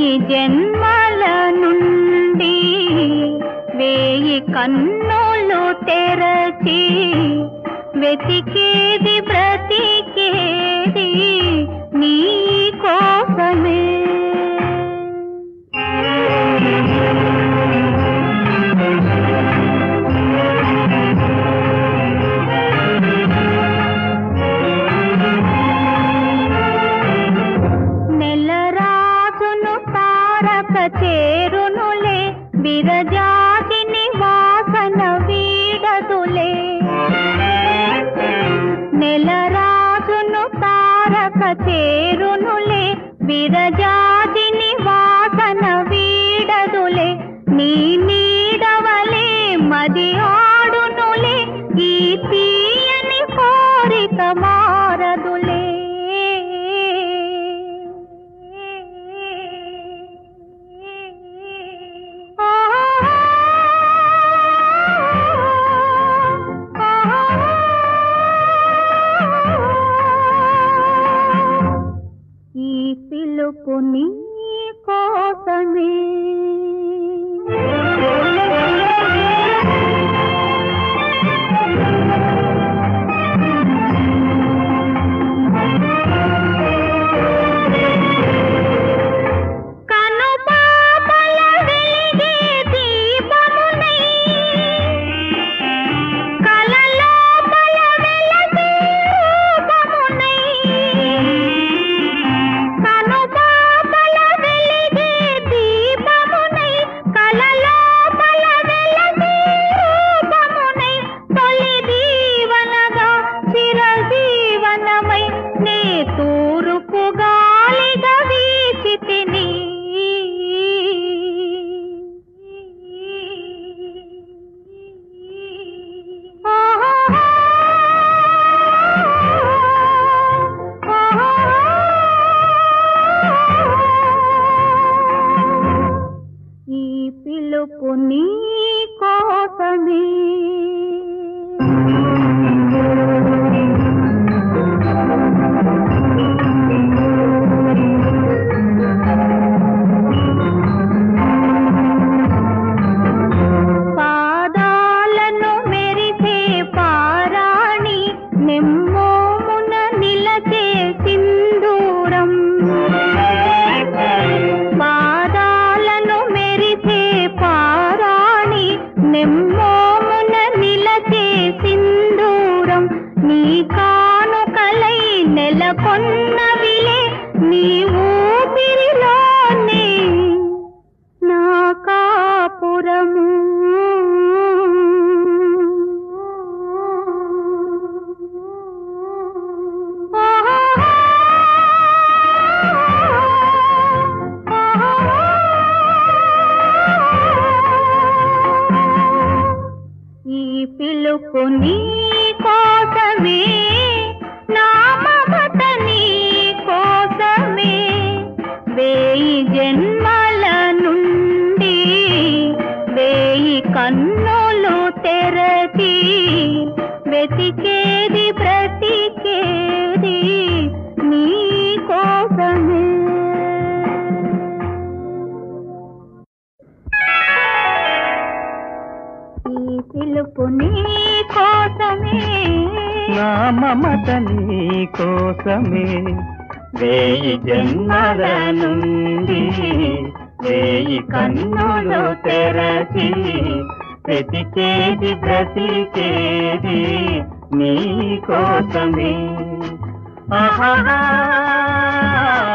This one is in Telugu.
జన్మల నుండి వేయి కన్నులు తెరచి వెతికేది బ్రతికేది నీ కోసమే. చేరునులే విరజాతిని వాసన వీడదులే. నెలరాజును తారక చేరునులే విరజాతిని వాసన వీడదులే. నీ నీడవలే మది ఆడునులే ఈ తీయని కోరిక మారదులే. పిలుపు నీ కోసమే. పిలుపు నీ కోసమే. పాదాలను మెరిసే పారాణి నెమ్మోమున నిలచే సింధూరం. పారాణి నెమ్మోమున నిలచే సింధూరం. నీ కానుకలై నెలకొన్నవిలే నీ ఊపిరిలోనే నా కాపురము. పిలుపు నీ కోసమే, నా మమత నీ కోసమే. వేయి జన్మల నుండి వేయి కన్నులు తెరచి వెతికేది బ్రతికేది నీ కోసమే. పిలుపు నీ కోసమే, నా మమత నీ కోసమే. వేయి జన్మల నుండి వేయి కన్నులు తెరచి వెతికేది బ్రతికేది నీ కోసమే. ఆహా